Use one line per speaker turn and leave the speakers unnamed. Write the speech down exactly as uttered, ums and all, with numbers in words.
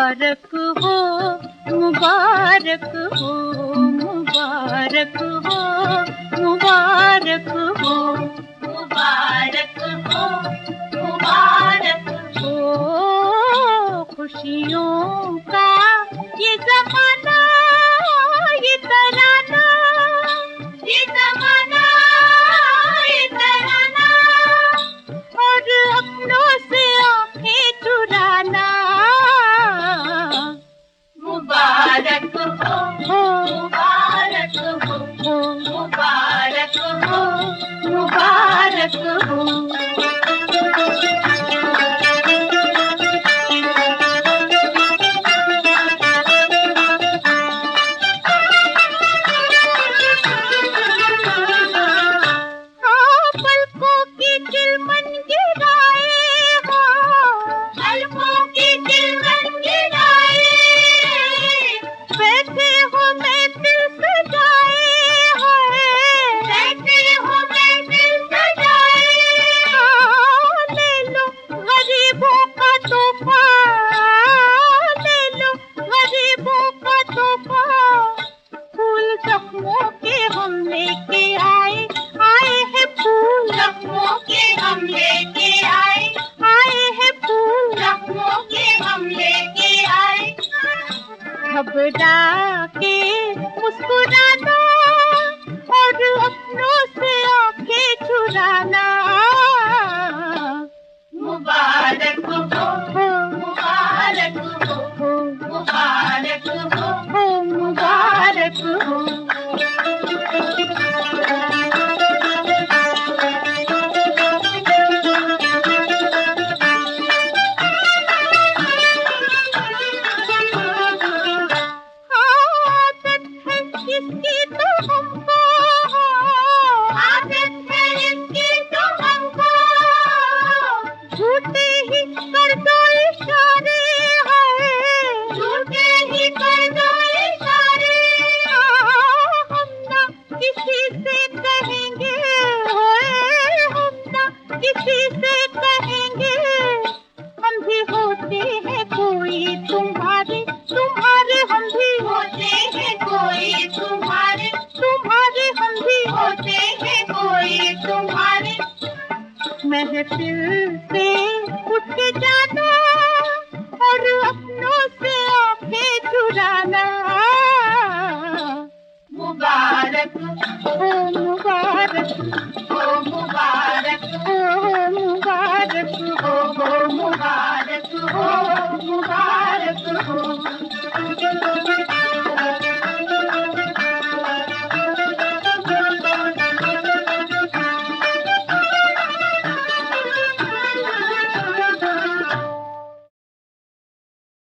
मुबारक हो, मुबारक हो, मुबारक हो, मुबारक हो, मुबारक हो, मुबारक हो। खुशियों का ये ज़माना, ये तराना, ये ज़माना, ये तराना, और अपनों से आँखें चुराना। मुबारक हो, मुबारक हो, मुबारक हो, मुबारक हो। घबरा के मुस्कुराना और अपनों से आँखें चुराना। मुबारक हो, मुबारक हो, मुबारक हो, मुबारक हो। इसकी तो हमको आदत है, इसकी तो हमको झूठे ही कर दो इशारे, है झूठे ही कर दो इशारे। हम ना किसी से कहेंगे, हम ना किसी से कहेंगे, हम भी होते हैं कोई तुम्हारे, तुम्हारे हम भी होते हैं कोई तुम्हारे, तुम्हारे हम भी होते हैं कोई तुम्हारे। महफिल से उठ के जाना और अपनों से आँखें चुराना। मुबारक हो, मुबारक हो, मुबारक हो, मुबारक हो, मुबारक हो, मुबारक हो।